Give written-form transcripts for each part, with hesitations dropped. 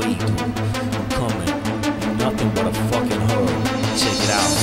wait, I'm coming. Nothing but a fucking hurry. Check it out.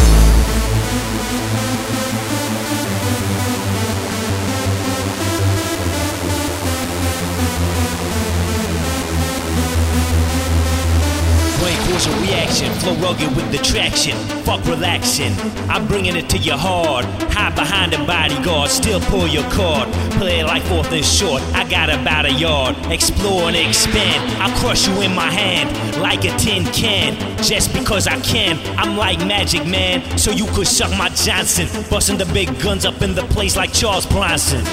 Brain cause a reaction, flow rugged with the traction. Fuck relaxing, I'm bringing it to your hard. Hide behind a bodyguard, still pull your card. Play life fourth and short, I got about a yard. Explore and expand, I'll crush you in my hand like a tin can. Just because I can, I'm like Magic Man. So you could suck my Johnson. Busting the big guns up in the place like Charles Bronson.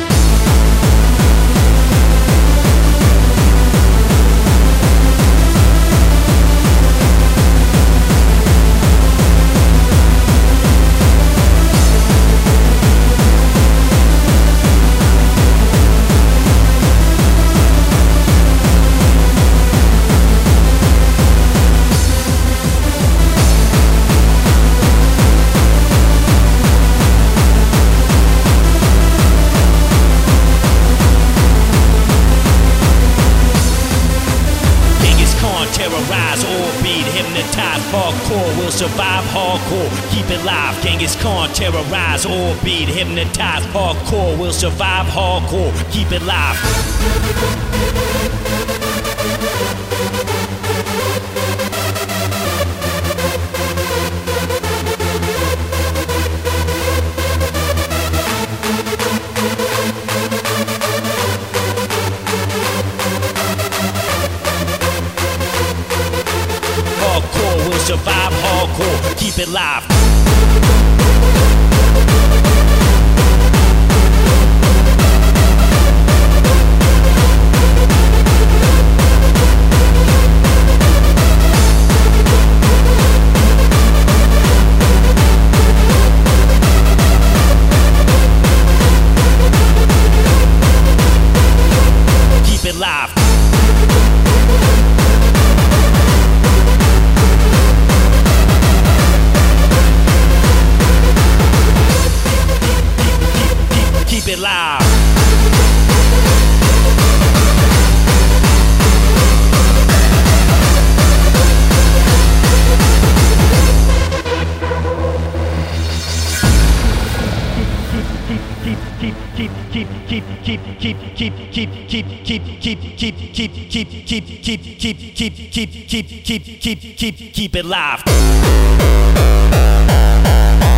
Terrorize or beat, hypnotize, hardcore will survive hardcore. Keep it live, Genghis Khan. Terrorize or beat, hypnotize, hardcore will survive hardcore. Keep it live. Survive hardcore, keep it live. Keep it live. Keep it live. Keep it live.